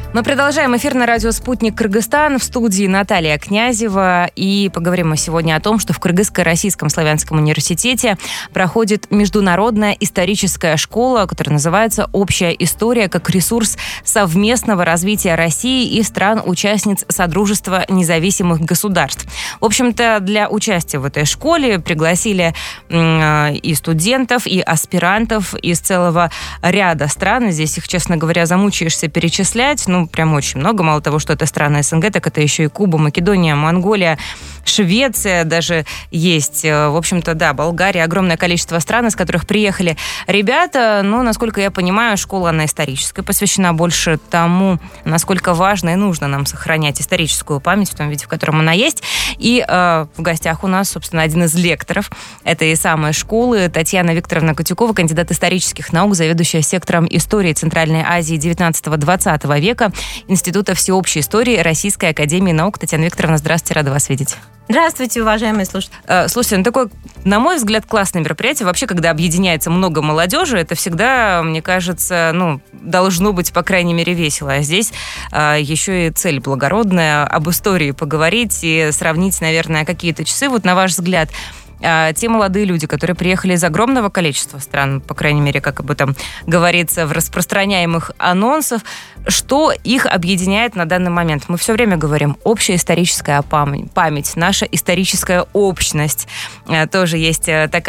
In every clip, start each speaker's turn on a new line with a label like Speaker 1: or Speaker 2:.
Speaker 1: Мы продолжаем эфир на радио «Спутник Кыргызстан». В студии Наталья Князева. И поговорим мы сегодня о том, что в Кыргызско-Российском славянском университете проходит международная историческая школа, которая называется «Общая история» как ресурс совместного развития России и стран-участниц Содружества независимых государств. В общем-то, для участия в этой школе пригласили и студентов, и аспирантов из целого ряда стран. Здесь их, честно говоря, замучаешься перечислять. Прям очень много. Мало того, что это страны СНГ, так это еще и Куба, Македония, Монголия, Швеция даже есть. В общем-то, да, Болгария. Огромное количество стран, из которых приехали ребята. Насколько я понимаю, школа, она историческая, посвящена больше тому, насколько важно и нужно нам сохранять историческую память в том виде, в котором она есть. И в гостях у нас, собственно, один из лекторов этой самой школы, Татьяна Викторовна Котюкова, кандидат исторических наук, заведующая сектором истории Центральной Азии 19-20 века Института всеобщей истории Российской академии наук. Татьяна Викторовна, здравствуйте, рада вас видеть.
Speaker 2: Здравствуйте, уважаемые слушатели.
Speaker 1: Слушайте, такое, на мой взгляд, классное мероприятие. Вообще, когда объединяется много молодежи, это всегда, мне кажется, должно быть, по крайней мере, весело. А здесь еще и цель благородная, об истории поговорить и сравнить, наверное, какие-то часы. Вот на ваш взгляд, те молодые люди, которые приехали из огромного количества стран, по крайней мере, как об этом говорится в распространяемых анонсах, что их объединяет на данный момент? Мы все время говорим, общая историческая память, наша историческая общность. Тоже есть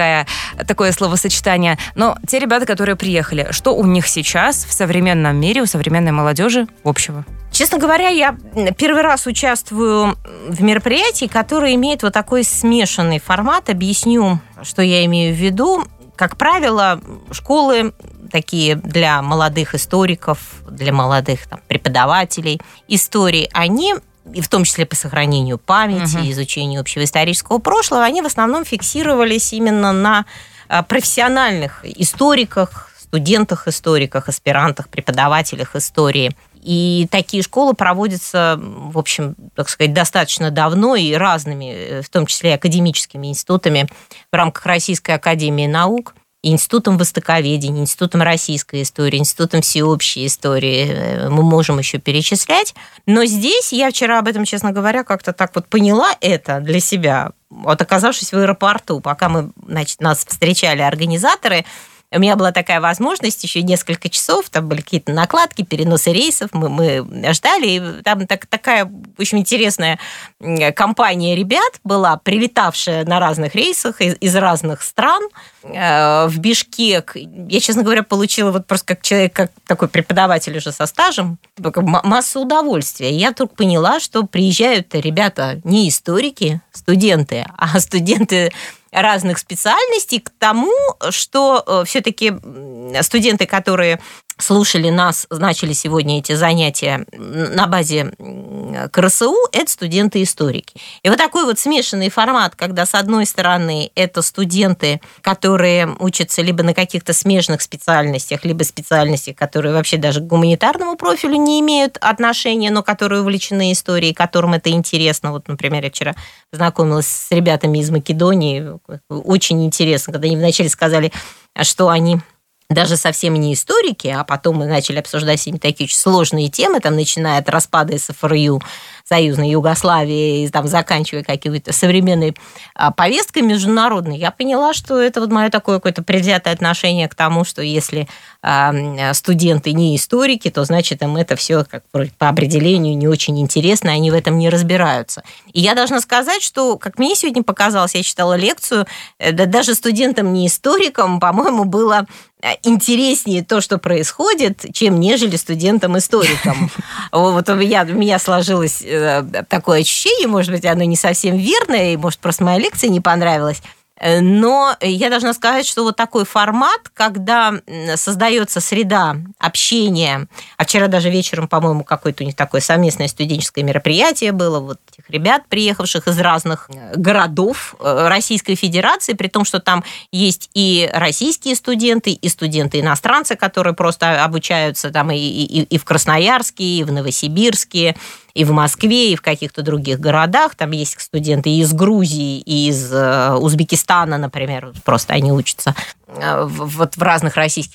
Speaker 1: такое словосочетание. Но те ребята, которые приехали, что у них сейчас в современном мире, у современной молодежи общего?
Speaker 2: Честно говоря, я первый раз участвую в мероприятии, которое имеет вот такой смешанный формат. Объясню, что я имею в виду. Как правило, школы такие для молодых историков, для молодых преподавателей истории, они, и в том числе по сохранению памяти, изучению общего исторического прошлого, они в основном фиксировались именно на профессиональных историках, студентах-историках, аспирантах, преподавателях истории. И такие школы проводятся, в общем, так сказать, достаточно давно и разными, в том числе академическими институтами в рамках Российской академии наук, Институтом востоковедения, Институтом российской истории, Институтом всеобщей истории. Мы можем еще перечислять. Но здесь я вчера об этом, честно говоря, как-то так вот поняла это для себя. Вот оказавшись в аэропорту, пока нас встречали организаторы, у меня была такая возможность, еще несколько часов, там были какие-то накладки, переносы рейсов, мы ждали, и там такая очень интересная компания ребят была, прилетавшая на разных рейсах из разных стран в Бишкек. Я, честно говоря, получила вот просто как человек, как такой преподаватель уже со стажем, массу удовольствия. И я вдруг поняла, что приезжают ребята не историки, студенты, а студенты разных специальностей, к тому, что все-таки студенты, которые слушали нас, начали сегодня эти занятия на базе КРСУ, это студенты-историки. И вот такой вот смешанный формат, когда, с одной стороны, это студенты, которые учатся либо на каких-то смежных специальностях, либо специальностях, которые вообще даже к гуманитарному профилю не имеют отношения, но которые увлечены историей, которым это интересно. Вот, например, я вчера познакомилась с ребятами из Македонии. Очень интересно, когда они вначале сказали, что они даже совсем не историки, а потом мы начали обсуждать с ними такие очень сложные темы, начиная от распада СФРЮ, союзной Югославии, заканчивая какой-то современной повесткой международной, я поняла, что это вот мое такое какое-то предвзятое отношение к тому, что если студенты не историки, то значит им это все по определению не очень интересно, они в этом не разбираются. И я должна сказать, что, как мне сегодня показалось, я читала лекцию, даже студентам не историкам, по-моему, было интереснее то, что происходит, чем нежели студентам-историкам. Вот у меня сложилось такое ощущение, может быть, оно не совсем верное, и, может, просто моя лекция не понравилась, но я должна сказать, что вот такой формат, когда создается среда общения, а вчера даже вечером, по-моему, какое-то у них такое совместное студенческое мероприятие было, вот этих ребят, приехавших из разных городов Российской Федерации, при том, что там есть и российские студенты, и студенты-иностранцы, которые просто обучаются там и в Красноярске, и в Новосибирске, и в Москве, и в каких-то других городах. Там есть студенты и из Грузии, и из Узбекистана, например. Просто они учатся в разных российских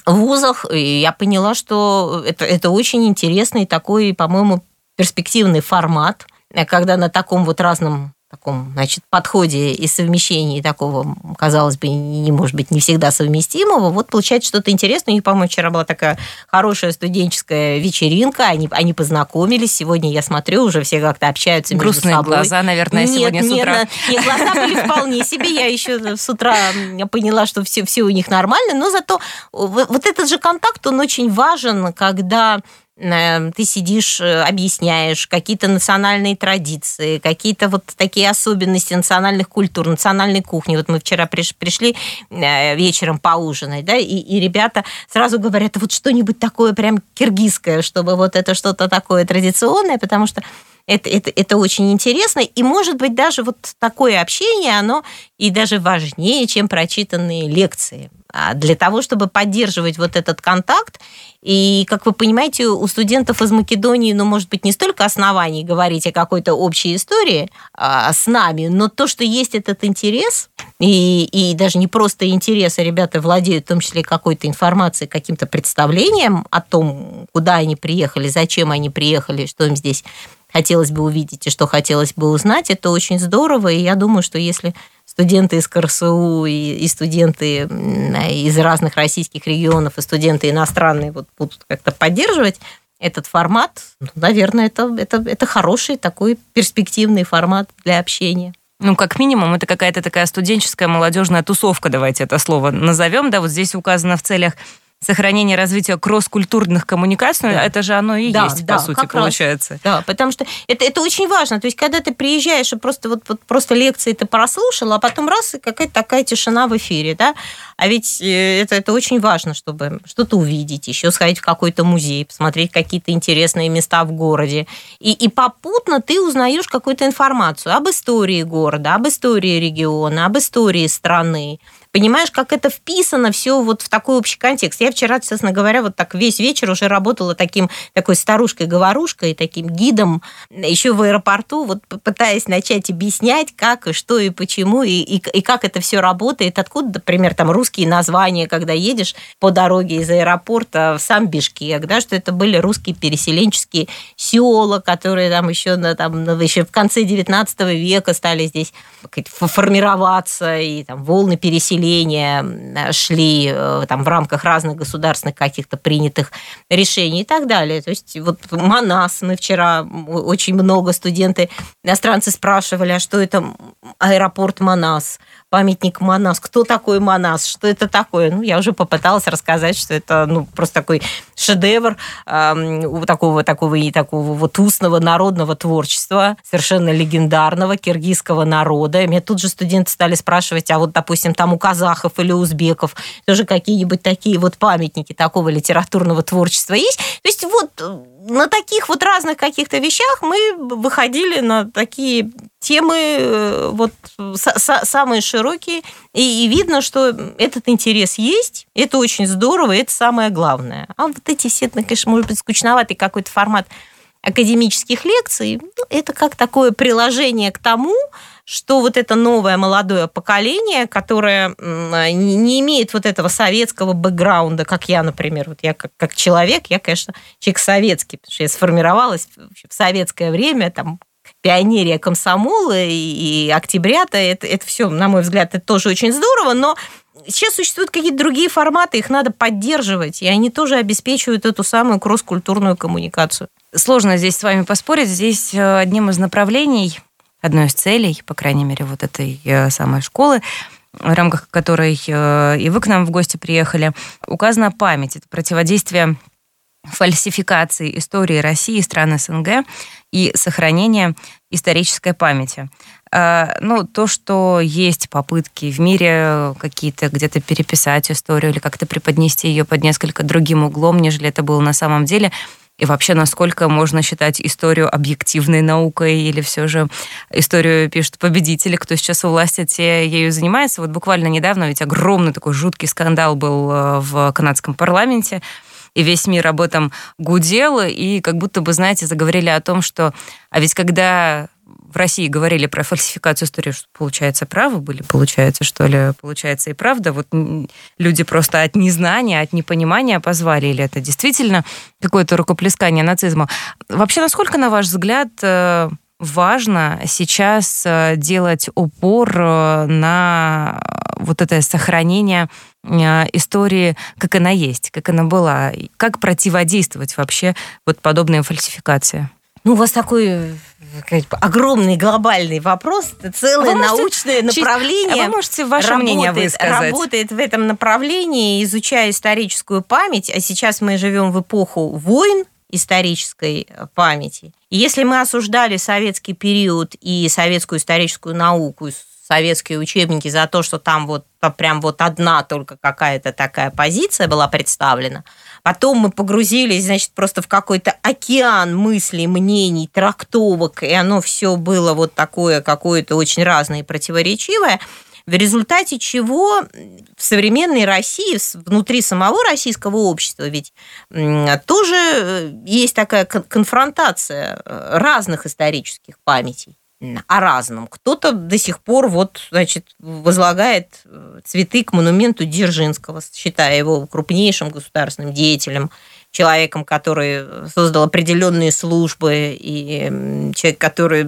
Speaker 2: вузах, и я поняла, что это очень интересный такой, по-моему, перспективный формат, когда на таком вот разном таком, значит, подходе и совмещении такого, казалось бы, не может быть не всегда совместимого, вот получается что-то интересное. И, по-моему, вчера была такая хорошая студенческая вечеринка, они познакомились. Сегодня я смотрю, уже все как-то общаются между собой.
Speaker 1: Грустные глаза, наверное, сегодня с утра.
Speaker 2: Нет, глаза были вполне себе. Я еще с утра поняла, что все у них нормально, но зато вот этот же контакт, он очень важен, когда ты сидишь, объясняешь какие-то национальные традиции, какие-то вот такие особенности национальных культур, национальной кухни. Вот мы вчера пришли вечером поужинать, да, и ребята сразу говорят, вот что-нибудь такое прям киргизское, чтобы вот это что-то такое традиционное, потому что это очень интересно, и, может быть, даже вот такое общение, оно и даже важнее, чем прочитанные лекции. А для того, чтобы поддерживать вот этот контакт, и, как вы понимаете, у студентов из Македонии, может быть, не столько оснований говорить о какой-то общей истории с нами, но то, что есть этот интерес, и даже не просто интерес, а ребята владеют в том числе какой-то информацией, каким-то представлением о том, куда они приехали, зачем они приехали, что им здесь хотелось бы увидеть и что хотелось бы узнать, это очень здорово, и я думаю, что если студенты из КРСУ и студенты из разных российских регионов, и студенты иностранные вот будут как-то поддерживать этот формат, наверное, это хороший такой перспективный формат для общения.
Speaker 1: Как минимум, это какая-то такая студенческая молодежная тусовка, давайте это слово назовем. Да, вот здесь указано в целях сохранение развития кросс-культурных коммуникаций, да. Это же оно и есть, по сути, получается.
Speaker 2: Да, потому что это очень важно. То есть, когда ты приезжаешь и просто лекции ты прослушал, а потом раз, и какая-то такая тишина в эфире, да? А ведь это очень важно, чтобы что-то увидеть, еще сходить в какой-то музей, посмотреть какие-то интересные места в городе. И попутно ты узнаешь какую-то информацию об истории города, об истории региона, об истории страны. Понимаешь, как это вписано все вот в такой общий контекст. Я вчера, честно говоря, вот так весь вечер уже работала такой старушкой-говорушкой, таким гидом еще в аэропорту, вот пытаясь начать объяснять, как и что и почему, и как это все работает, откуда, например, там русские названия, когда едешь по дороге из аэропорта в сам Бишкек, да, что это были русские переселенческие села, которые там еще в конце 19 века стали здесь формироваться, и там волны переселения шли там в рамках разных государственных каких-то принятых решений и так далее. То есть вот Манас, мы вчера очень много студенты, иностранцы спрашивали, а что это аэропорт Манас, памятник Манас, кто такой Манас, что это такое? Я уже попыталась рассказать, что это просто такой шедевр такого вот устного народного творчества, совершенно легендарного киргизского народа. И меня тут же студенты стали спрашивать, а вот, допустим, там у казахов или узбеков тоже какие-нибудь такие вот памятники такого литературного творчества есть? То есть вот на таких вот разных каких-то вещах мы выходили на такие темы вот самые широкие, и видно, что этот интерес есть, это очень здорово, и это самое главное. А вот эти все, конечно, может быть, скучноватый какой-то формат академических лекций, это как такое приложение к тому, что вот это новое молодое поколение, которое не имеет вот этого советского бэкграунда, как я, например, вот я как человек, я, конечно, человек советский, потому что я сформировалась в советское время, там, пионерия комсомола и октябрята, это все, на мой взгляд, это тоже очень здорово, но сейчас существуют какие-то другие форматы, их надо поддерживать, и они тоже обеспечивают эту самую кросс-культурную коммуникацию.
Speaker 1: Сложно здесь с вами поспорить. Здесь одним из направлений, одной из целей, по крайней мере, вот этой самой школы, в рамках которой и вы к нам в гости приехали, указана память. Это противодействие фальсификации истории России и стран СНГ и сохранение исторической памяти. То, что есть попытки в мире какие-то где-то переписать историю или как-то преподнести ее под несколько другим углом, нежели это было на самом деле, и вообще, насколько можно считать историю объективной наукой, или все же историю пишут победители, кто сейчас у власти, те ею занимается. Вот буквально недавно ведь огромный такой жуткий скандал был в канадском парламенте, и весь мир об этом гудел, и как будто бы, знаете, заговорили о том, что... А ведь когда в России говорили про фальсификацию истории, что, получается, правы были, получается, что ли, получается и правда. Вот люди просто от незнания, от непонимания позвали, или это действительно какое-то рукоплескание нацизму. Вообще, насколько, на ваш взгляд, важно сейчас делать упор на вот это сохранение истории, как она есть, как она была, как противодействовать вообще вот подобной фальсификации?
Speaker 2: Ну, у вас такой огромный глобальный вопрос, это целое научное направление.
Speaker 1: Вы можете ваше мнение высказать.
Speaker 2: Работает в этом направлении, изучая историческую память, а сейчас мы живем в эпоху войн исторической памяти. И если мы осуждали советский период и советскую историческую науку, советские учебники за то, что там вот прям вот одна только какая-то такая позиция была представлена. Потом мы погрузились, значит, просто в какой-то океан мыслей, мнений, трактовок, и оно все было вот такое какое-то очень разное и противоречивое, в результате чего в современной России, внутри самого российского общества, ведь тоже есть такая конфронтация разных исторических памятей о разном. Кто-то до сих пор вот, значит, возлагает цветы к монументу Дзержинского, считая его крупнейшим государственным деятелем, человеком, который создал определенные службы, и человек, который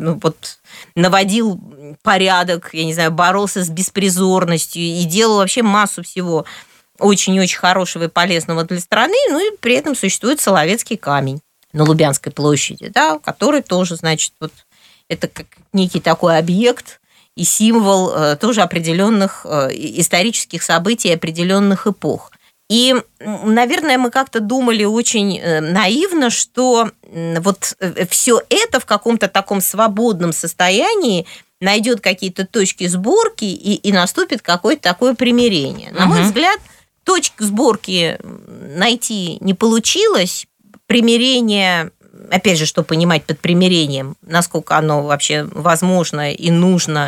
Speaker 2: наводил порядок, я не знаю, боролся с беспризорностью и делал вообще массу всего очень-очень хорошего и полезного для страны, и при этом существует Соловецкий камень на Лубянской площади, да, который тоже, значит, вот это как некий такой объект и символ тоже определенных исторических событий, определенных эпох. И, наверное, мы как-то думали очень наивно, что вот все это в каком-то таком свободном состоянии найдет какие-то точки сборки и наступит какое-то такое примирение. На мой взгляд, точек сборки найти не получилось. Примирение, опять же, что понимать под примирением, насколько оно вообще возможно и нужно,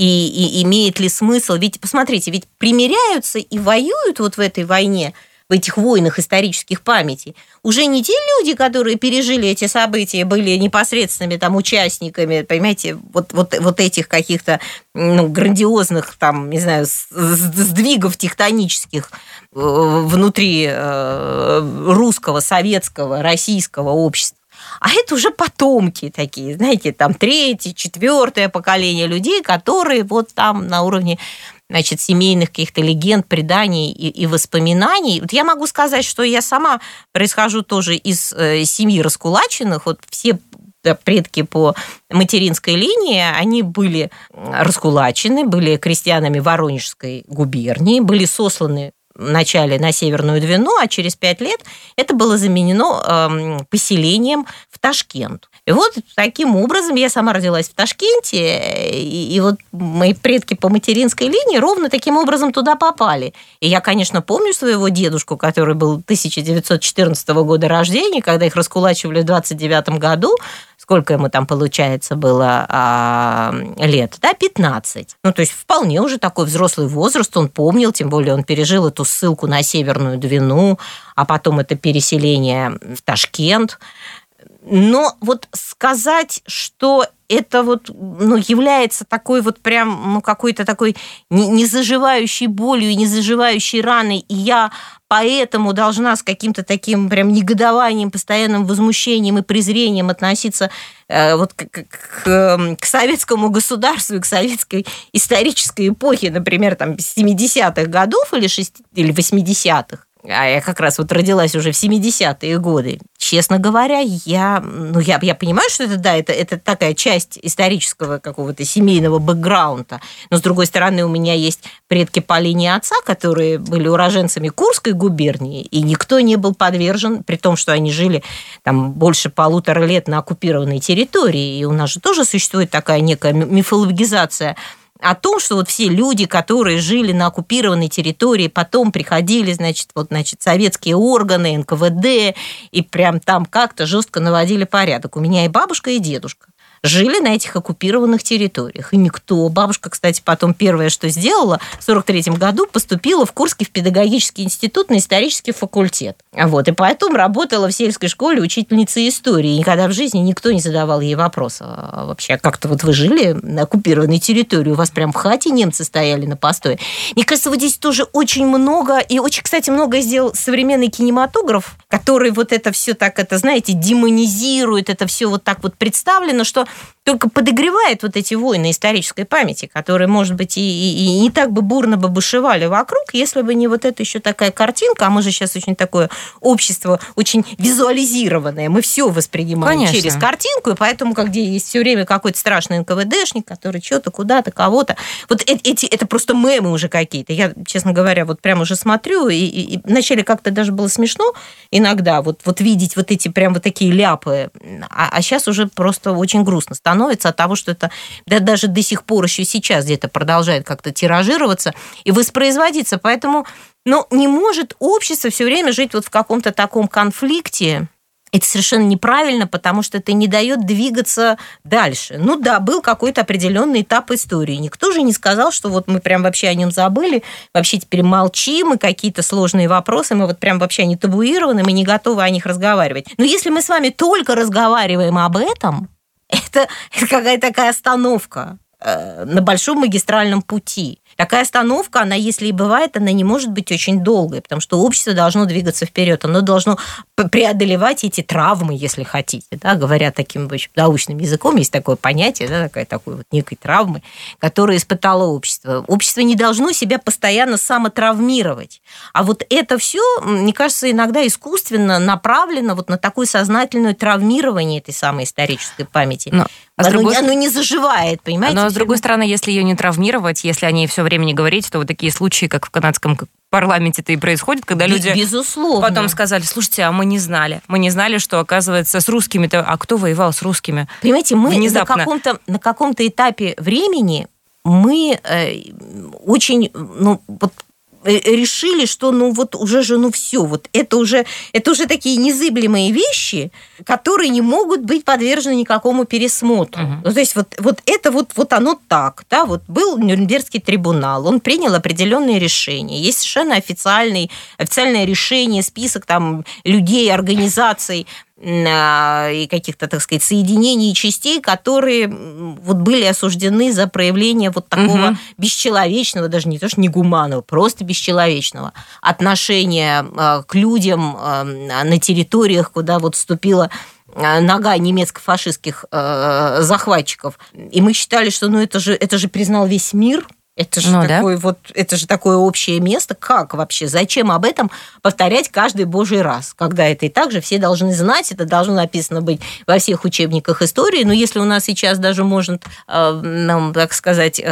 Speaker 2: и имеет ли смысл. Ведь, посмотрите, ведь примиряются и воюют вот в этой войне, в этих войнах исторических памятей, уже не те люди, которые пережили эти события, были непосредственными там участниками, понимаете, вот этих каких-то грандиозных там, не знаю, сдвигов тектонических внутри русского, советского, российского общества. А это уже потомки такие, знаете, там 3-е, 4-е поколение людей, которые вот там на уровне, значит, семейных каких-то легенд, преданий и воспоминаний. Вот я могу сказать, что я сама происхожу тоже из семьи раскулаченных. Вот все предки по материнской линии, они были раскулачены, были крестьянами Воронежской губернии, были сосланы вначале на Северную Двину, а через 5 лет это было заменено поселением в Ташкент. И вот таким образом я сама родилась в Ташкенте, и вот мои предки по материнской линии ровно таким образом туда попали. И я, конечно, помню своего дедушку, который был 1914 года рождения, когда их раскулачивали в 29 году. Сколько ему там, получается, было лет? Да, 15. Ну, то есть вполне уже такой взрослый возраст, он помнил, тем более он пережил эту ссылку на Северную Двину, а потом это переселение в Ташкент. Но вот сказать, что это вот, является такой вот прям, какой-то такой незаживающей болью и незаживающей раной, и я поэтому должна с каким-то таким прям негодованием, постоянным возмущением и презрением относиться вот к советскому государству и к советской исторической эпохе, например, там 70-х годов или 80-х. А я как раз вот родилась уже в 70-е годы. Честно говоря, я понимаю, что это такая часть исторического какого-то семейного бэкграунда. Но, с другой стороны, у меня есть предки по линии отца, которые были уроженцами Курской губернии, и никто не был подвержен, при том, что они жили там больше 1,5 лет на оккупированной территории. И у нас же тоже существует такая некая мифологизация о том, что вот все люди, которые жили на оккупированной территории, потом приходили, значит, советские органы, НКВД, и прям там как-то жестко наводили порядок. У меня и бабушка, и дедушка жили на этих оккупированных территориях. И никто... Бабушка, кстати, потом первое, что сделала, в 1943 году поступила в Курский в педагогический институт на исторический факультет. Вот. И поэтому работала в сельской школе учительницей истории. И никогда в жизни никто не задавал ей вопроса. Вообще, как-то вот вы жили на оккупированной территории, у вас прям в хате немцы стояли на постое. Мне кажется, вот здесь тоже очень много, и очень, кстати, много сделал современный кинематограф, который вот это все так, это, знаете, демонизирует, это все вот так вот представлено, что только подогревает вот эти войны исторической памяти, которые, может быть, и не так бы бурно бы бушевали вокруг, если бы не вот эта еще такая картинка, а мы же сейчас очень такое общество, очень визуализированное, мы все воспринимаем
Speaker 1: Конечно.
Speaker 2: через картинку, и поэтому, где есть все время какой-то страшный НКВДшник, который что-то, куда-то, кого-то, вот это просто мемы уже какие-то. Я, честно говоря, вот прям уже смотрю, и вначале как-то даже было смешно иногда вот видеть вот эти прям вот такие ляпы, а сейчас уже просто очень грустно становится от того, что это даже до сих пор еще сейчас где-то продолжает как-то тиражироваться и воспроизводиться. Поэтому не может общество все время жить вот в каком-то таком конфликте. Это совершенно неправильно, потому что это не дает двигаться дальше. Был какой-то определенный этап истории. Никто же не сказал, что вот мы прям вообще о нем забыли, вообще теперь молчим, и какие-то сложные вопросы, мы вот прям вообще не табуированы, мы не готовы о них разговаривать. Но если мы с вами только разговариваем об этом, это какая-то такая остановка на большом магистральном пути. Такая остановка, она, если и бывает, она не может быть очень долгой, потому что общество должно двигаться вперед, оно должно преодолевать эти травмы, если хотите, да, говоря таким научным языком, есть такое понятие, да, такой вот некой травмы, которую испытало общество. Общество не должно себя постоянно самотравмировать. А вот это все, мне кажется, иногда искусственно направлено вот на такое сознательное травмирование этой самой исторической памяти. Оно не заживает, понимаете?
Speaker 1: Но, с другой стороны, если ее не травмировать, если о ней все время не говорить, то вот такие случаи, как в канадском парламенте-то и происходят, когда люди
Speaker 2: безусловно.
Speaker 1: Потом сказали, слушайте, а мы не знали. Мы не знали, что, оказывается, с русскими-то... А кто воевал с русскими?
Speaker 2: Понимаете, мы
Speaker 1: внезапно
Speaker 2: на каком-то этапе времени мы очень... решили, что все, это уже такие незыблемые вещи, которые не могут быть подвержены никакому пересмотру. То есть это оно так, да, вот был Нюрнбергский трибунал, он принял определенные решения, есть совершенно официальное решение, список там людей, организаций и каких-то, так сказать, соединений и частей, которые были осуждены за проявление такого бесчеловечного, даже не то что негуманного, просто бесчеловечного отношения к людям на территориях, куда вступила нога немецко-фашистских захватчиков. И мы считали, что это же признал весь мир. Это же такое общее место. Как вообще? Зачем об этом повторять каждый божий раз? Когда это и так же все должны знать, это должно написано быть во всех учебниках истории. Но если у нас сейчас даже может, так сказать,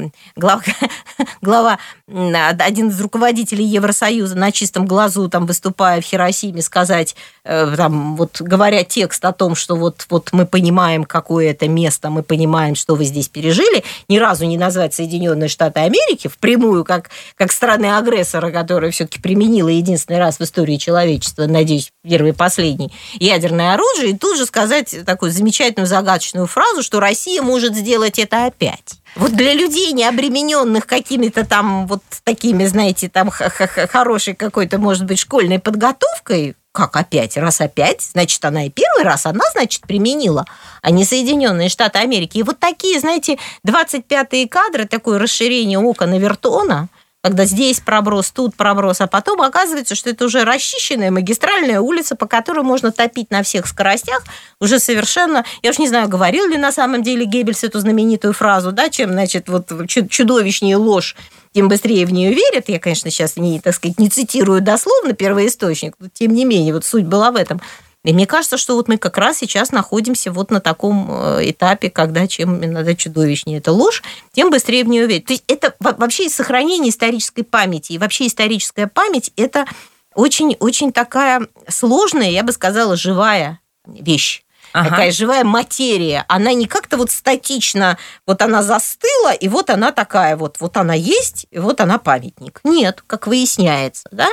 Speaker 2: глава, один из руководителей Евросоюза на чистом глазу, выступая в Хиросиме, сказать, говоря текст о том, что мы понимаем, какое это место, мы понимаем, что вы здесь пережили, ни разу не назвать Соединенные Штаты Америки впрямую, как страны-агрессора, которая все-таки применила единственный раз в истории человечества, надеюсь, первый и последний, ядерное оружие, и тут же сказать такую замечательную загадочную фразу, что Россия может сделать это опять. Вот для людей, не обремененных какими-то такими, знаете, хорошей какой-то, может быть, школьной подготовкой, как опять? Раз опять, значит, она и первый раз, она, значит, применила, а не Соединенные Штаты Америки. И такие, знаете, 25-е кадры, такое расширение окон Овертона, когда здесь проброс, тут проброс, а потом оказывается, что это уже расчищенная магистральная улица, по которой можно топить на всех скоростях, уже совершенно... Я уж не знаю, говорил ли на самом деле Геббельс эту знаменитую фразу, да, чем, значит, чудовищнее ложь, тем быстрее в нее верят. Я, конечно, сейчас не цитирую дословно первоисточник, но тем не менее, суть была в этом. И мне кажется, что мы как раз сейчас находимся на таком этапе, когда чем иногда чудовищнее эта ложь, тем быстрее в нее верить. То есть это вообще сохранение исторической памяти. И вообще историческая память – это очень-очень такая сложная, я бы сказала, живая вещь. Такая живая материя. Она не как-то статично, она застыла, и она такая, она есть, и она памятник. Нет, как выясняется, да?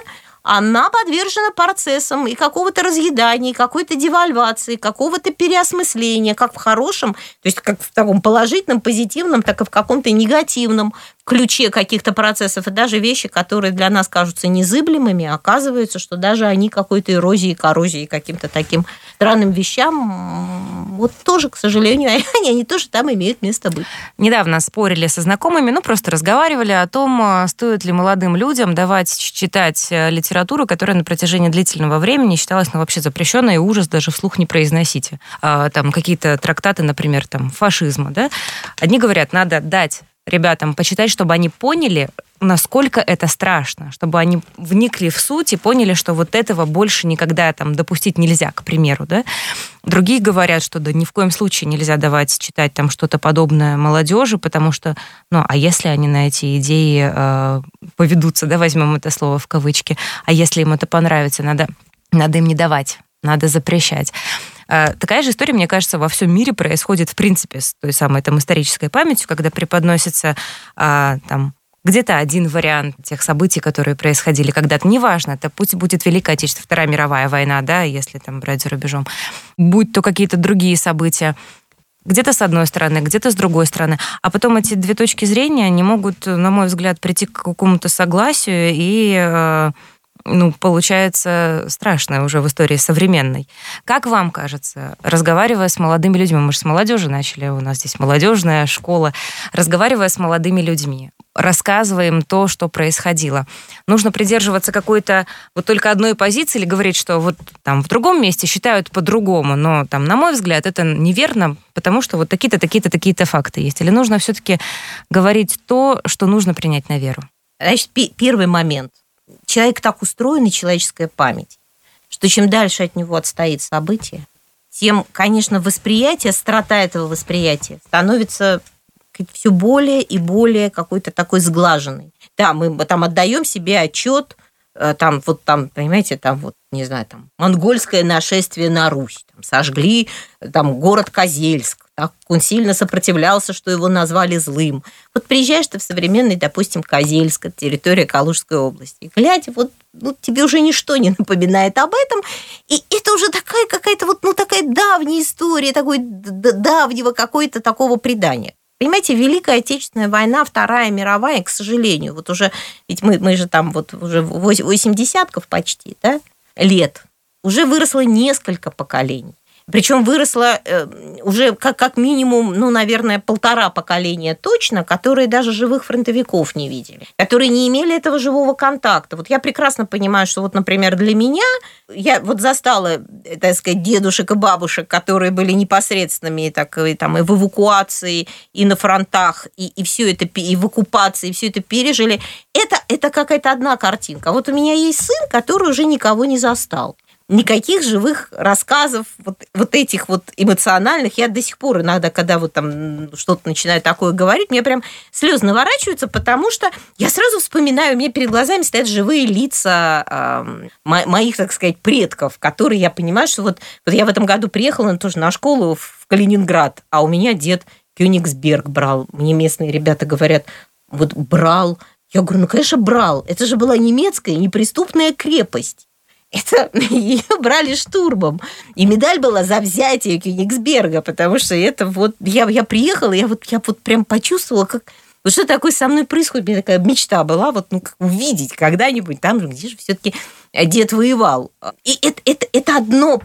Speaker 2: она подвержена процессам и какого-то разъедания, и какой-то девальвации, какого-то переосмысления, как в хорошем, то есть как в таком положительном, позитивном, так и в каком-то негативном ключе каких-то процессов. И даже вещи, которые для нас кажутся незыблемыми, оказывается, что даже они какой-то эрозией, коррозией, каким-то таким странным вещам, вот тоже, к сожалению, они тоже там имеют место быть.
Speaker 1: Недавно спорили со знакомыми, просто разговаривали о том, стоит ли молодым людям давать читать литературу, которая на протяжении длительного времени считалась вообще запрещенной, и ужас даже вслух не произносите. Там какие-то трактаты, например, там, фашизма, да? Одни говорят, надо дать ребятам почитать, чтобы они поняли, насколько это страшно, чтобы они вникли в суть и поняли, что вот этого больше никогда там допустить нельзя, к примеру, да. Другие говорят, что да ни в коем случае нельзя давать читать там что-то подобное молодежи, потому что, а если они на эти идеи поведутся, да, возьмем это слово в кавычки, а если им это понравится, надо им не давать, надо запрещать. Такая же история, мне кажется, во всем мире происходит, в принципе, с той самой там исторической памятью, когда преподносится там где-то один вариант тех событий, которые происходили когда-то. Неважно, это пусть будет Великая Отечественная, Вторая мировая война, да, если там брать за рубежом, будь то какие-то другие события, где-то с одной стороны, где-то с другой стороны. А потом эти две точки зрения, они могут, на мой взгляд, прийти к какому-то согласию и... получается страшно уже в истории современной. Как вам кажется, разговаривая с молодыми людьми, мы же с молодежи начали, у нас здесь молодежная школа, разговаривая с молодыми людьми, рассказывая им то, что происходило, нужно придерживаться какой-то вот только одной позиции или говорить, что вот там в другом месте считают по-другому, но там, на мой взгляд, это неверно, потому что вот такие-то, такие-то, такие-то факты есть. Или нужно все-таки говорить то, что нужно принять на веру?
Speaker 2: Значит, первый момент. Человек так устроен, и человеческая память, что чем дальше от него отстоит событие, тем, конечно, острота этого восприятия становится все более и более какой-то такой сглаженной. Да, мы там отдаем себе отчет, понимаете, не знаю, монгольское нашествие на Русь, сожгли город Козельск, так он сильно сопротивлялся, что его назвали злым. Вот приезжаешь ты в современный, допустим, Козельск, территория Калужской области, и глядя, тебе уже ничто не напоминает об этом, и это уже такая какая-то такая давняя история, такой давнего какой-то такого предания. Понимаете, Великая Отечественная война, Вторая мировая, к сожалению, ведь мы же уже 80-ков почти, да, лет, уже выросло несколько поколений. Причем выросло уже как минимум, наверное, 1,5 поколения точно, которые даже живых фронтовиков не видели, которые не имели этого живого контакта. Я прекрасно понимаю, что например, для меня, я застала, так сказать, дедушек и бабушек, которые были непосредственными и в эвакуации, и на фронтах, и все это, и в оккупации, и все это пережили. Это какая-то одна картинка. У меня есть сын, который уже никого не застал. Никаких живых рассказов этих эмоциональных. Я до сих пор иногда, когда что-то начинаю такое говорить, мне прям слезы наворачиваются, потому что я сразу вспоминаю, у меня перед глазами стоят живые лица моих, так сказать, предков, которые я понимаю, что я в этом году приехала тоже на школу в Калининград, а у меня дед Кёнигсберг брал. Мне местные ребята говорят, брал. Я говорю, конечно, брал. Это же была немецкая неприступная крепость. Это ее брали штурмом. И медаль была за взятие Кёнигсберга, потому что это я приехала, я прям почувствовала, как что такое со мной происходит. У меня такая мечта была увидеть когда-нибудь там, где же все-таки дед воевал. И это одно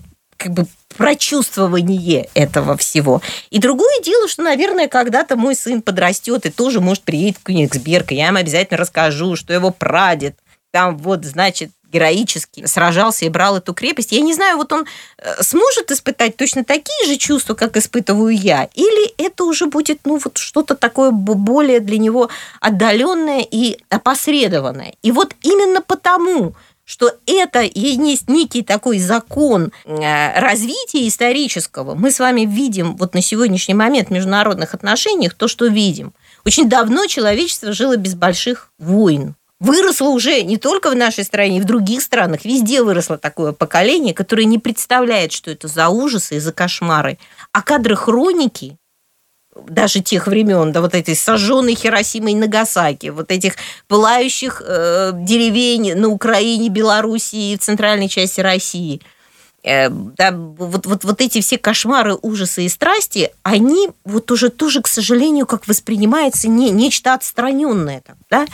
Speaker 2: прочувствование этого всего. И другое дело, что, наверное, когда-то мой сын подрастет и тоже, может, приедет в Кёнигсберг, и я ему обязательно расскажу, что его прадед героически сражался и брал эту крепость. Я не знаю, он сможет испытать точно такие же чувства, как испытываю я, или это уже будет, что-то такое более для него отдаленное и опосредованное. И именно потому, что это есть некий такой закон развития исторического, мы с вами видим на сегодняшний момент в международных отношениях то, что видим. Очень давно человечество жило без больших войн. Выросло уже не только в нашей стране, и в других странах. Везде выросло такое поколение, которое не представляет, что это за ужасы и за кошмары. А кадры хроники даже тех времен, да, вот этой сожженной Хиросимой и Нагасаки, вот этих пылающих деревень на Украине, Белоруссии и в центральной части России. Да, вот эти все кошмары, ужасы и страсти, они вот уже тоже, к сожалению, как воспринимается нечто отстраненное. Да?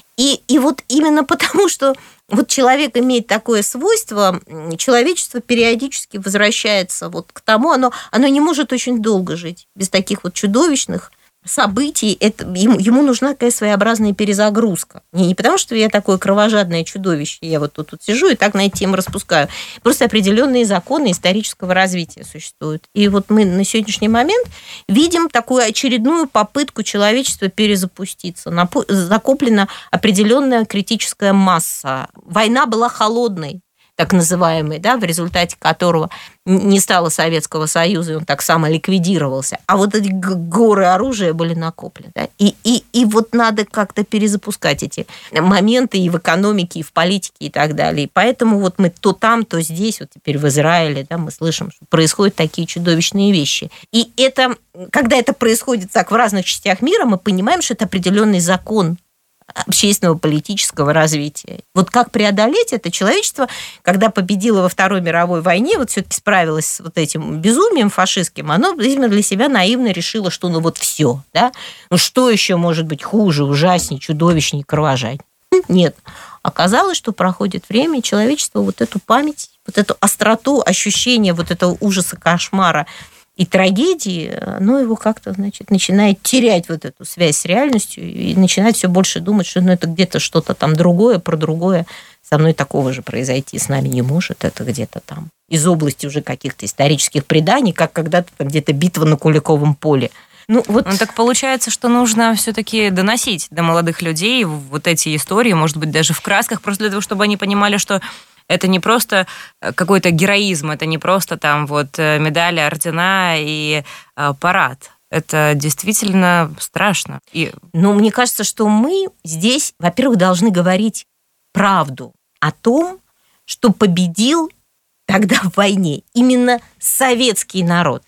Speaker 2: И вот именно потому, что вот человек имеет такое свойство, человечество периодически возвращается вот к тому, оно не может очень долго жить без таких вот чудовищных событий. Ему нужна такая своеобразная перезагрузка. Не потому, что я такое кровожадное чудовище, я вот тут сижу и так на эти темы распускаю. Просто определенные законы исторического развития существуют. И вот мы на сегодняшний момент видим такую очередную попытку человечества перезапуститься. Накоплена определенная критическая масса. Война была холодной, так называемый, да, в результате которого не стало Советского Союза, и он так самоликвидировался. А вот эти горы оружия были накоплены. Да? И вот надо как-то перезапускать эти моменты и в экономике, и в политике, и так далее. И поэтому вот мы то там, то здесь, вот теперь в Израиле, да, мы слышим, что происходят такие чудовищные вещи. И это, когда это происходит так в разных частях мира, мы понимаем, что это определенный закон общественного политического развития. Вот как преодолеть это? Человечество, когда победило во Второй мировой войне, вот все-таки справилось с вот этим безумием фашистским, оно, видимо, для себя наивно решило, что ну вот все, да? Ну что еще может быть хуже, ужаснее, чудовищнее, кровожаднее? Нет. Оказалось, что проходит время, и человечество вот эту память, вот эту остроту ощущения вот этого ужаса, кошмара и трагедии, ну, его как-то, значит, начинает терять вот эту связь с реальностью и начинает все больше думать, что ну, это где-то что-то там другое, про другое. Со мной такого же произойти с нами не может. Это где-то там из области уже каких-то исторических преданий, как когда-то там где-то битва на Куликовом поле. Ну, вот...
Speaker 1: Ну, так получается, что нужно все-таки доносить до молодых людей вот эти истории, может быть, даже в красках, просто для того, чтобы они понимали, что это не просто какой-то героизм, это не просто там вот медали, ордена и парад. Это действительно страшно.
Speaker 2: Ну, мне кажется, что мы здесь, во-первых, должны говорить правду о том, что победил тогда в войне именно советский народ.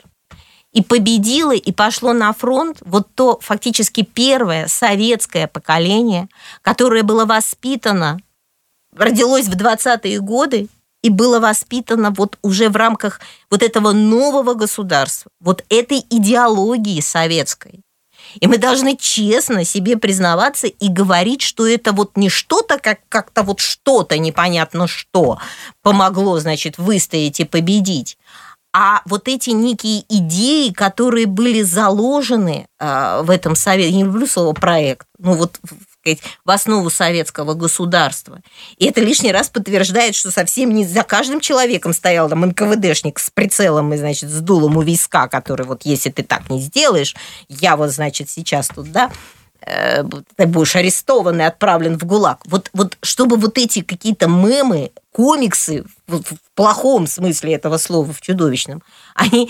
Speaker 2: И победило, и пошло на фронт вот то фактически первое советское поколение, которое было воспитано, родилось в 20-е годы и было воспитано вот уже в рамках вот этого нового государства, вот этой идеологии советской. И мы должны честно себе признаваться и говорить, что это вот не что-то, как-то вот что-то непонятно что помогло, значит, выстоять и победить, а вот эти некие идеи, которые были заложены в этом совете, я не люблю слово «проект», ну вот в основу советского государства. И это лишний раз подтверждает, что совсем не за каждым человеком стоял там НКВДшник с прицелом и, значит, с дулом у виска, который вот если ты так не сделаешь, я вот, значит, сейчас тут, да, ты будешь арестован и отправлен в ГУЛАГ. Вот чтобы вот эти какие-то мемы, комиксы в плохом смысле этого слова, в чудовищном, они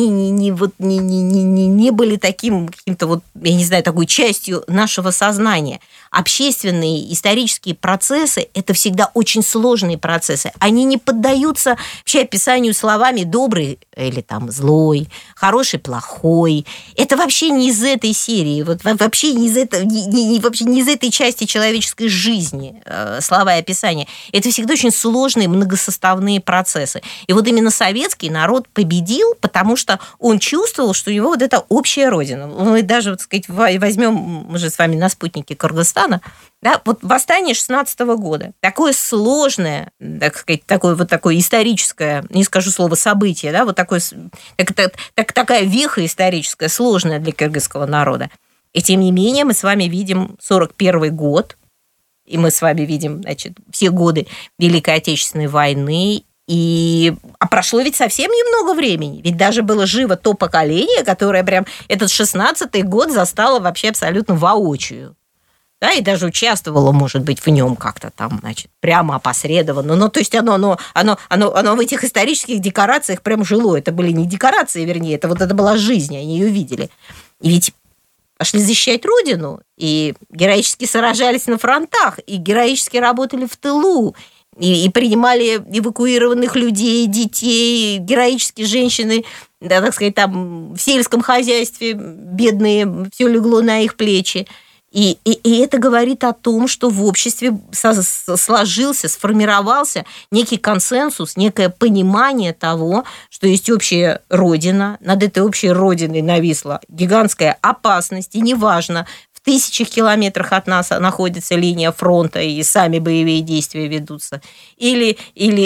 Speaker 2: не были таким каким-то вот, я не знаю, такой частью нашего сознания. Общественные исторические процессы – это всегда очень сложные процессы. Они не поддаются вообще описанию словами «добрый» или там «злой», «хороший», «плохой». Это вообще не из этой серии, вот вообще не из этой части человеческой жизни слова и описания. Это всегда очень сложные многосоставные процессы. И вот именно советский народ победил, потому что он чувствовал, что у него вот эта общая родина. Мы даже, вот, сказать, возьмем, мы же с вами на спутнике Кыргызстана, да, вот восстание 16-го года. Такое сложное, так сказать, такое историческое, не скажу слово событие, да, вот такое, такая веха историческая, сложная для кыргызского народа. И тем не менее мы с вами видим 41-й год, и мы с вами видим, значит, все годы Великой Отечественной войны. А прошло ведь совсем немного времени. Ведь даже было живо то поколение, которое прям этот 16-й год застало вообще абсолютно воочию. Да, и даже участвовало, может быть, в нем как-то там, значит, прямо опосредованно. Ну, то есть оно в этих исторических декорациях прям жило. Это были не декорации, вернее, это была жизнь, они ее видели. И ведь пошли защищать Родину, и героически сражались на фронтах, и героически работали в тылу. и принимали эвакуированных людей, детей, героические женщины, да, так сказать, там в сельском хозяйстве бедные, все легло на их плечи. И это говорит о том, что в обществе сложился, сформировался некий консенсус, некое понимание того, что есть общая родина, над этой общей родиной нависла гигантская опасность, и неважно, в 1000 километрах от нас находится линия фронта, и сами боевые действия ведутся, или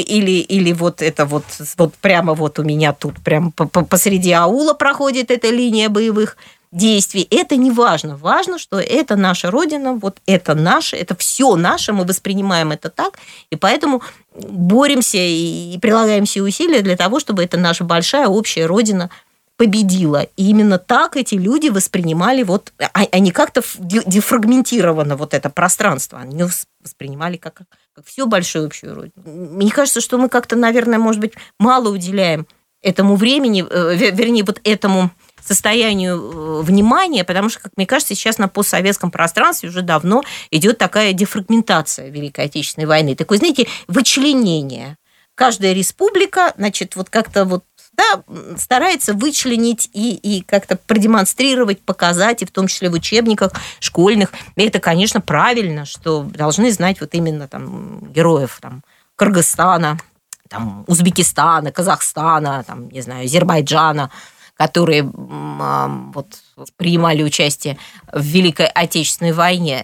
Speaker 2: вот это вот прямо вот у меня тут, прямо посреди аула проходит эта линия боевых действий. Это не важно. Важно, что это наша Родина, вот это наше, это все наше, мы воспринимаем это так, и поэтому боремся и прилагаем все усилия для того, чтобы эта наша большая общая Родина победила. И именно так эти люди воспринимали, вот, они как-то дефрагментировано вот это пространство, они воспринимали как всю большую общую Родину. Мне кажется, что мы как-то, наверное, может быть, мало уделяем этому времени, вернее, вот этому состоянию внимания, потому что, как мне кажется, сейчас на постсоветском пространстве уже давно идет такая дефрагментация Великой Отечественной войны, такое, знаете, вычленение. Каждая республика, значит, вот как-то вот, да, старается вычленить и как-то продемонстрировать, показать, и в том числе в учебниках школьных. И это, конечно, правильно, что должны знать вот именно там героев там, Кыргызстана, там, Узбекистана, Казахстана, там, не знаю, Азербайджана, которые вот, принимали участие в Великой Отечественной войне.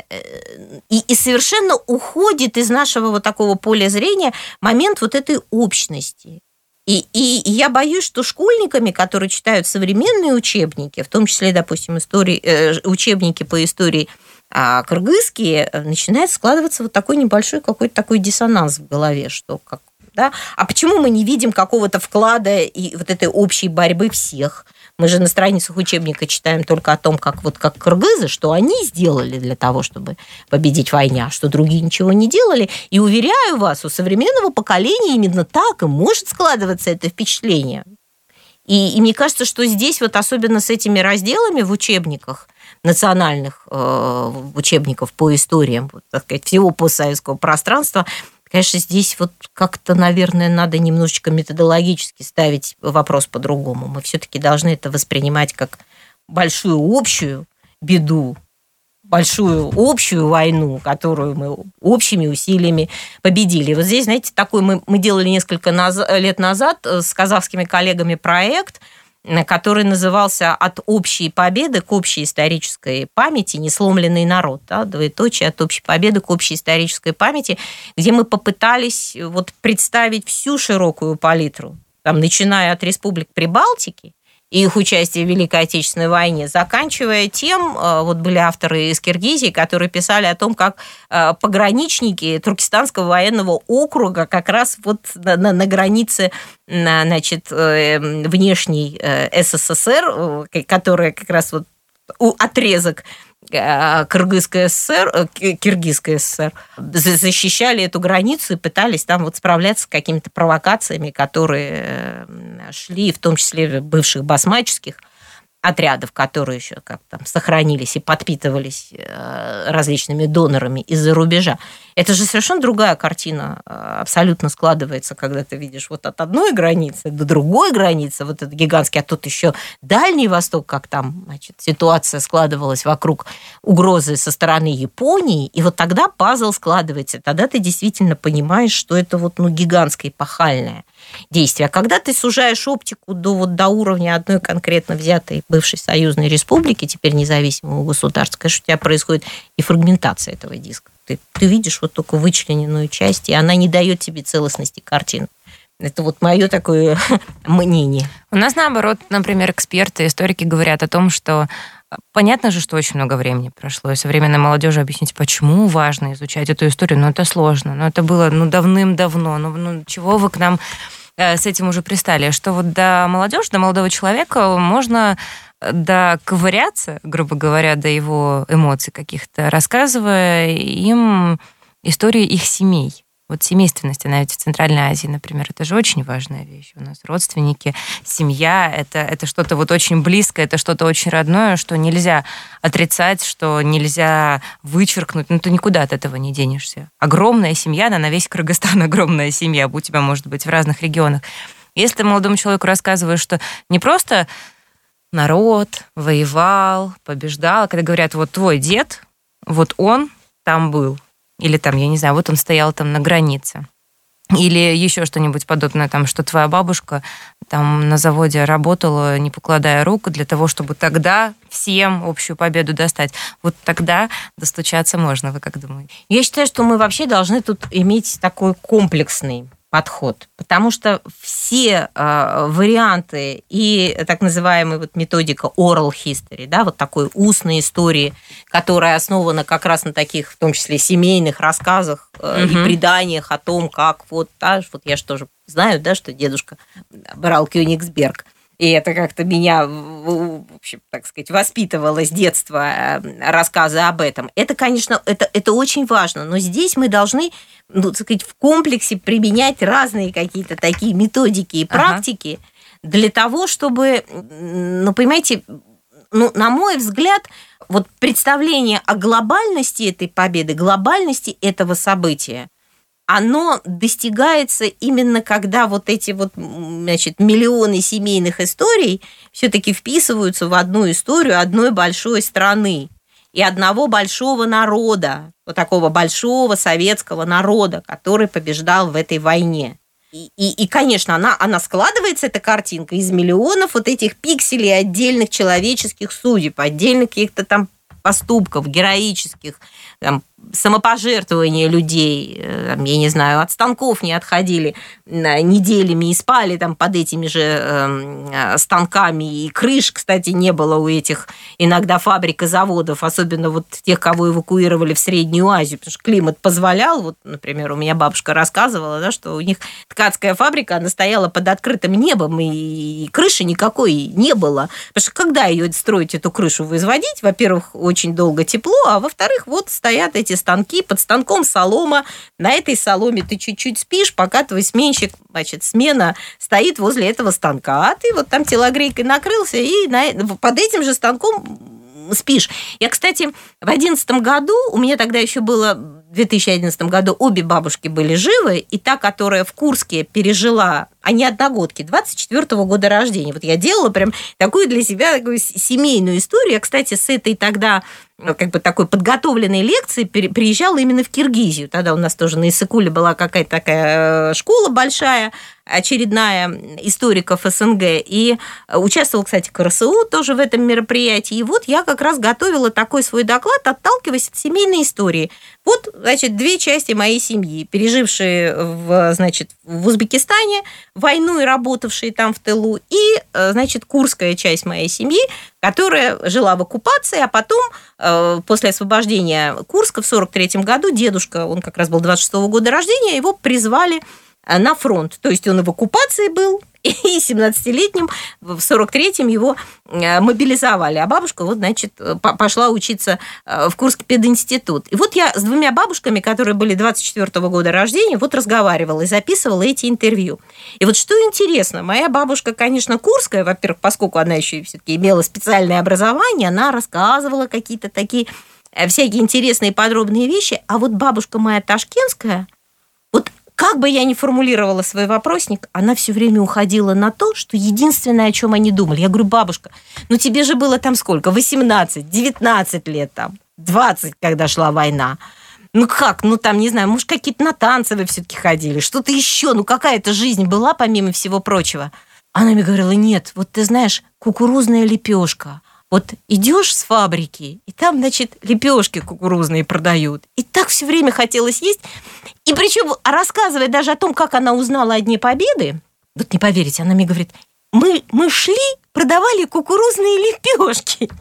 Speaker 2: И совершенно уходит из нашего вот такого поля зрения момент вот этой общности. И я боюсь, что школьниками, которые читают современные учебники, в том числе, допустим, учебники по истории кыргызские, начинает складываться вот такой небольшой какой-то такой диссонанс в голове, что как. Да? А почему мы не видим какого-то вклада и вот этой общей борьбы всех? Мы же на страницах учебника читаем только о том, как кыргызы, что они сделали для того, чтобы победить в войне, а что другие ничего не делали. И уверяю вас, у современного поколения именно так и может складываться это впечатление. И мне кажется, что здесь вот особенно с этими разделами в учебниках, национальных учебников по историям, вот, так сказать, всего постсоветского пространства, конечно, здесь вот как-то, наверное, надо немножечко методологически ставить вопрос по-другому. Мы все-таки должны это воспринимать как большую общую беду, большую общую войну, которую мы общими усилиями победили. Вот здесь, знаете, такой мы делали несколько лет назад с казахскими коллегами проект, который назывался «От общей победы к общей исторической памяти. Несломленный народ». Да, двоеточие «От общей победы к общей исторической памяти», где мы попытались вот представить всю широкую палитру, там, начиная от республик Прибалтики и их участие в Великой Отечественной войне, заканчивая тем, вот были авторы из Киргизии, которые писали о том, как пограничники Туркестанского военного округа как раз вот на границе, значит, внешней СССР, которая как раз вот отрезок Киргизской ССР, защищали эту границу и пытались там вот справляться с какими-то провокациями, которые шли, в том числе бывших басмаческих отрядов, которые еще как там сохранились и подпитывались различными донорами из-за рубежа. Это же совершенно другая картина абсолютно складывается, когда ты видишь вот от одной границы до другой границы, вот этот гигантский, а тут еще Дальний Восток, как там, значит, ситуация складывалась вокруг угрозы со стороны Японии, и вот тогда пазл складывается, тогда ты действительно понимаешь, что это вот, ну, гигантское эпохальное действие. А когда ты сужаешь оптику до уровня одной конкретно взятой бывшей союзной республики, теперь независимого государства, конечно, у тебя происходит и фрагментация этого диска. Ты видишь вот только вычлененную часть, и она не дает тебе целостности картины. Это вот мое такое мнение.
Speaker 1: У нас, наоборот, например, эксперты, историки говорят о том, что понятно же, что очень много времени прошло, и современной молодежи объяснить, почему важно изучать эту историю, но это сложно, но это было давным-давно, ну чего вы к нам с этим уже пристали, что вот до молодежи, до молодого человека можно доковыряться, грубо говоря, до его эмоций каких-то, рассказывая им истории их семей. Вот семейственность, она ведь в Центральной Азии, например, это же очень важная вещь. У нас родственники, семья, это что-то вот очень близкое, это что-то очень родное, что нельзя отрицать, что нельзя вычеркнуть. Ну, ты никуда от этого не денешься. Огромная семья, она на весь Кыргызстан огромная семья, у тебя может быть в разных регионах. Если ты молодому человеку рассказываешь, что не просто народ воевал, побеждал, когда говорят, вот твой дед, вот он там был, или там, я не знаю, вот он стоял там на границе. Или еще что-нибудь подобное, там, что твоя бабушка там на заводе работала, не покладая рук, для того, чтобы тогда всем общую победу достать. Вот тогда достучаться можно, вы как думаете?
Speaker 2: Я считаю, что мы вообще должны тут иметь такой комплексный подход, потому что все варианты и так называемая вот методика oral history, да, вот такой устной истории, которая основана как раз на таких, в том числе, семейных рассказах и преданиях о том, как вот я же тоже знаю, да, что дедушка брал Кёнигсберг. И это как-то меня, в общем, так сказать, воспитывало с детства рассказы об этом. Это, конечно, это очень важно, но здесь мы должны, так сказать, в комплексе применять разные какие-то такие методики и практики для того, чтобы, понимаете, на мой взгляд, вот представление о глобальности этой победы, глобальности этого события, оно достигается именно когда вот эти вот, значит, миллионы семейных историй все-таки вписываются в одну историю одной большой страны и одного большого народа, вот такого большого советского народа, который побеждал в этой войне. И конечно, она складывается, эта картинка, из миллионов вот этих пикселей отдельных человеческих судеб, отдельных каких-то там поступков героических, там, самопожертвования людей, там, я не знаю, от станков не отходили неделями и спали там под этими же станками. И крыш, кстати, не было у этих иногда фабрик и заводов, особенно вот тех, кого эвакуировали в Среднюю Азию, потому что климат позволял. Вот, например, у меня бабушка рассказывала, да, что у них ткацкая фабрика, она стояла под открытым небом, и крыши никакой не было. Потому что когда ее строить, эту крышу возводить, во-первых, очень долго тепло, а во-вторых, вот стоят эти станки, под станком солома, на этой соломе ты чуть-чуть спишь, пока твой сменщик, значит, смена стоит возле этого станка, а ты вот там телогрейкой накрылся и под этим же станком спишь. Я, кстати, в 2011 году, у меня тогда еще было, в 2011 году обе бабушки были живы, и та, которая в Курске пережила, они одногодки, 24-го года рождения. Вот я делала прям такую для себя такую семейную историю. Я, кстати, с этой тогда как бы такой подготовленной лекции приезжала именно в Киргизию. Тогда у нас тоже на Иссыкуле была какая-то такая школа большая, очередная историков СНГ. И участвовал, кстати, КРСУ тоже в этом мероприятии. И вот я как раз готовила такой свой доклад, отталкиваясь от семейной истории. Вот, значит, две части моей семьи, пережившие в Узбекистане войну и работавшие там в тылу, и, значит, курская часть моей семьи, которая жила в оккупации, а потом, после освобождения Курска в 1943 году, дедушка, он как раз был 26-го года рождения, его призвали на фронт. То есть он и в оккупации был, и 17-летним в 43-м его мобилизовали. А бабушка, вот, значит, пошла учиться в Курский пединститут. И вот я с двумя бабушками, которые были 24-го года рождения, вот разговаривала и записывала эти интервью. И вот что интересно, моя бабушка, конечно, курская, во-первых, поскольку она еще все-таки имела специальное образование, она рассказывала какие-то такие всякие интересные подробные вещи, а вот бабушка моя ташкентская, вот как бы я ни формулировала свой вопросник, она все время уходила на то, что единственное, о чем они думали. Я говорю, бабушка, ну тебе же было там сколько? 18, 19 лет там, 20, когда шла война. Ну как? Ну там, не знаю, может, какие-то на танцы вы все-таки ходили, что-то еще, ну какая-то жизнь была, помимо всего прочего. Она мне говорила, нет, вот ты знаешь, кукурузная лепешка. Вот идешь с фабрики, и там, значит, лепешки кукурузные продают. И так все время хотелось есть. И причем, рассказывая даже о том, как она узнала о Дне Победы, вот не поверите, она мне говорит, мы шли, продавали кукурузные лепешки.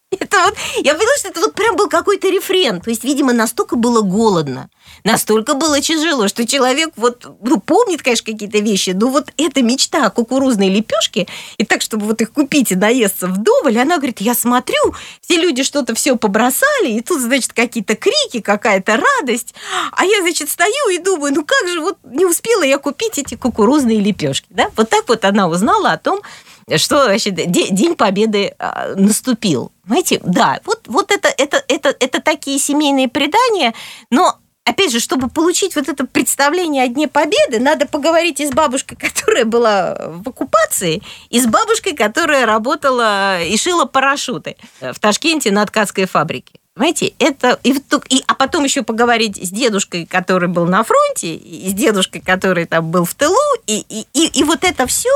Speaker 2: Это вот, я поняла, что это вот прям был какой-то рефрен. То есть, видимо, настолько было голодно, настолько было тяжело, что человек вот, помнит, конечно, какие-то вещи, но вот эта мечта о кукурузной лепешке, и так, чтобы вот их купить и наесться вдоволь, она говорит, я смотрю, все люди что-то все побросали, и тут, значит, какие-то крики, какая-то радость, а я, значит, стою и думаю, ну как же, вот не успела я купить эти кукурузные лепешки, да? Вот так вот она узнала о том, что, значит, День Победы наступил. Понимаете, да, вот это такие семейные предания, но, опять же, чтобы получить вот это представление о Дне Победы, надо поговорить и с бабушкой, которая была в оккупации, и с бабушкой, которая работала и шила парашюты в Ташкенте на ткацкой фабрике. Понимаете, а потом еще поговорить с дедушкой, который был на фронте, и с дедушкой, который там был в тылу, и вот это все.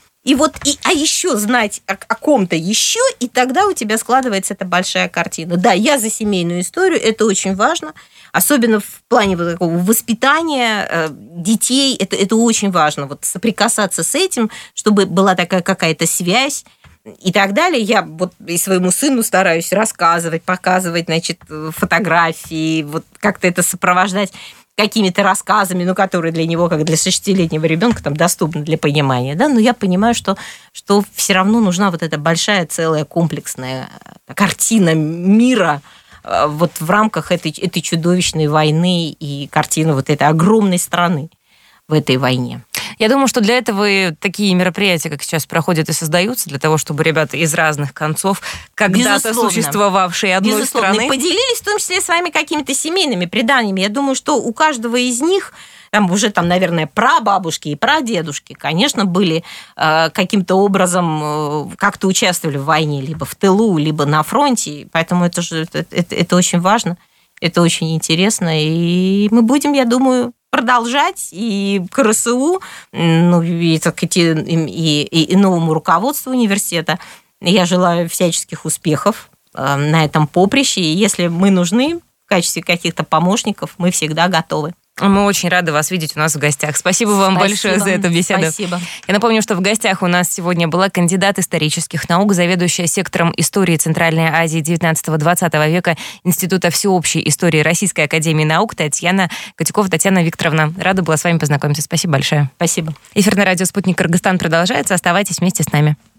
Speaker 2: А еще знать о ком-то еще, и тогда у тебя складывается эта большая картина. Да, я за семейную историю, это очень важно, особенно в плане вот такого воспитания детей, это очень важно, вот соприкасаться с этим, чтобы была такая какая-то связь и так далее. Я вот и своему сыну стараюсь рассказывать, показывать, значит, фотографии, вот как-то это сопровождать какими-то рассказами, ну, которые для него, как для 6-летнего ребенка, там, доступны для понимания, да, но я понимаю, что все равно нужна вот эта большая, целая, комплексная картина мира вот в рамках этой чудовищной войны и картины вот этой огромной страны в этой войне.
Speaker 1: Я думаю, что для этого и такие мероприятия, как сейчас проходят, и создаются, для того, чтобы ребята из разных концов, когда-то существовавшие одной страны...
Speaker 2: И поделились в том числе своими какими-то семейными преданиями. Я думаю, что у каждого из них, там уже, наверное, прабабушки и прадедушки, конечно, были каким-то образом, как-то участвовали в войне, либо в тылу, либо на фронте. Поэтому это очень важно, это очень интересно. И мы будем, я думаю, продолжать и КРСУ, ну, и новому руководству университета. Я желаю всяческих успехов на этом поприще. И если мы нужны в качестве каких-то помощников, мы всегда готовы.
Speaker 1: Мы очень рады вас видеть у нас в гостях. Спасибо вам большое за эту беседу.
Speaker 2: Спасибо.
Speaker 1: Я напомню, что в гостях у нас сегодня была кандидат исторических наук, заведующая сектором истории Центральной Азии XIX-XX века Института всеобщей истории Российской академии наук Татьяна Котюкова. Татьяна Викторовна, рада была с вами познакомиться. Спасибо большое.
Speaker 2: Спасибо.
Speaker 1: Эфир на радио «Спутник Кыргызстан» продолжается. Оставайтесь вместе с нами.